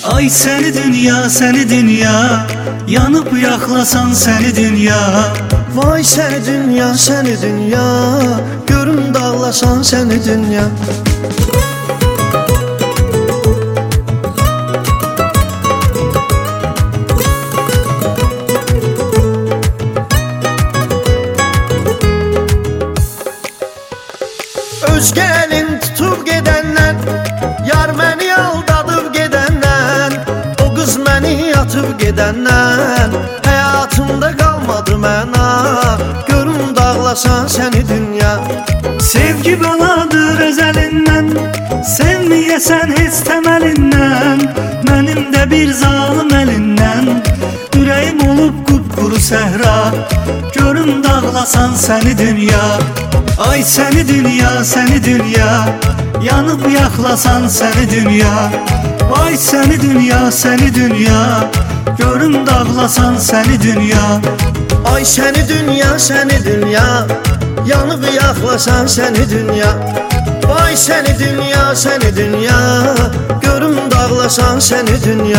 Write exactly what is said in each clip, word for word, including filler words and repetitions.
Ay səni dünya, səni dünya, yanıb yaxlasan səni dünya. Vay səni dünya, səni dünya, görüm dağlasan səni dünya. Özgə elin tutub gedəndən, yar məni aldadıb gedəndən, o qız məni atıb gedəndən, həyatımda qalmadı məna, görüm dağlasan səni dünya. Sevgi baladır özəlindən, sevməyəsən heç təməlindən, mənim də bir zalım əlindən, ürəyim olub qupquru səhra, görüm dağlasan səni dünya. Ay səni dünya, səni dünya, yanıb yaxlasan səni dünya. Ay səni dünya, səni dünya, görüm dağlasan səni dünya. Ay səni dünya, səni dünya, yanıb yaxlasan səni dünya. Vay səni dünya, səni dünya, görüm dağlasan səni dünya.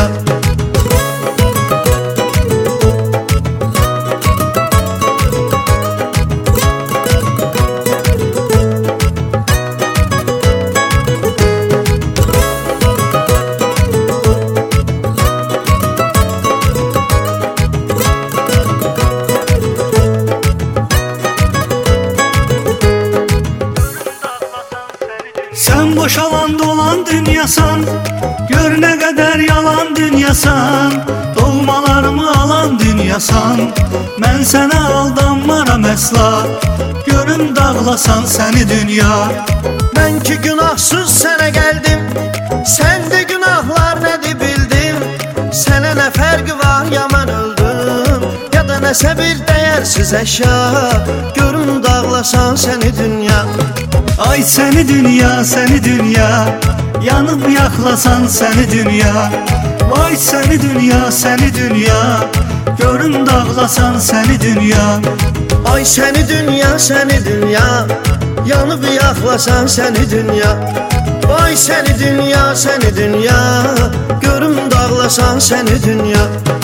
Sen boşalan dolan dünyasan, gör nə qədər yalan dünyasan, doğmalarımı alan dünyasan, mən sənə aldanmaram əsla, görüm dağlasan səni dünya. Mən ki günahsız sənə gəldim, sən də günahlar nədir bildim, sənə nə fərqi var ya mən öldüm, ya da nəsə bir dəyərsiz əşya, görüm dağlasan səni dünya. Ay səni dünya, səni dünya, yanıb yaxlasan səni dünya. Vay səni dünya, səni dünya, görüm dağlasan səni dünya. Ay səni dünya, səni dünya, yanıb yaxlasan səni dünya. Vay səni dünya, səni dünya, görüm dağlasan səni dünya.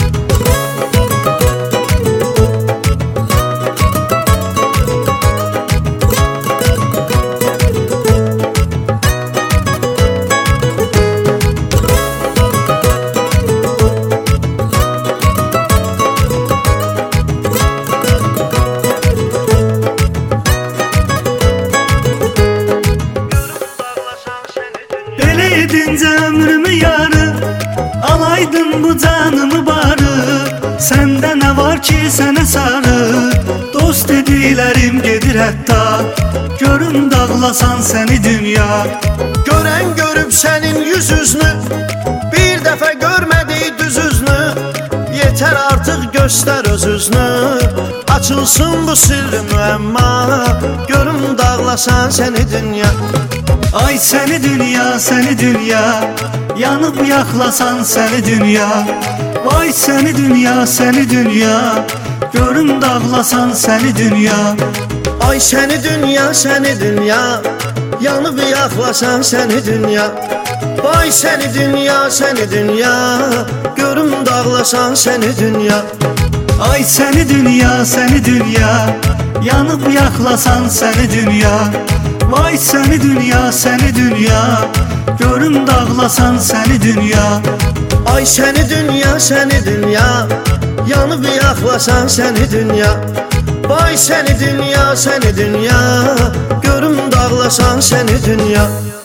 Edincə ömrümü yarı, alaydın bu canımı barı, səndə nə var ki sənə sarı, dost dediklərim gedir hətta, görüm dağlasan səni dünya. Görən görüb sənin yüz üzünü, bir dəfə görmədi düz üzünü, yetər artıq göstər öz üzünü, açılsın bu sirri müəmma, görüm dağlasan səni dünya. Ay səni dünya, səni dünya, yanıb yaxlasan səni dünya. Vay səni dünya, səni dünya, görüm dağlasan səni dünya. Ay səni dünya, səni dünya, yanıb yaxlasan səni dünya. Vay səni dünya, səni dünya, görüm dağlasan səni dünya. Ay səni dünya, səni dünya, yanıb yaxlasan səni dünya. Vay səni dünya, səni dünya, görüm dağlasan səni dünya. Ay səni dünya, səni dünya, yanıb yaxlasan səni dünya. Vay səni dünya, səni dünya, görüm dağlasan səni dünya.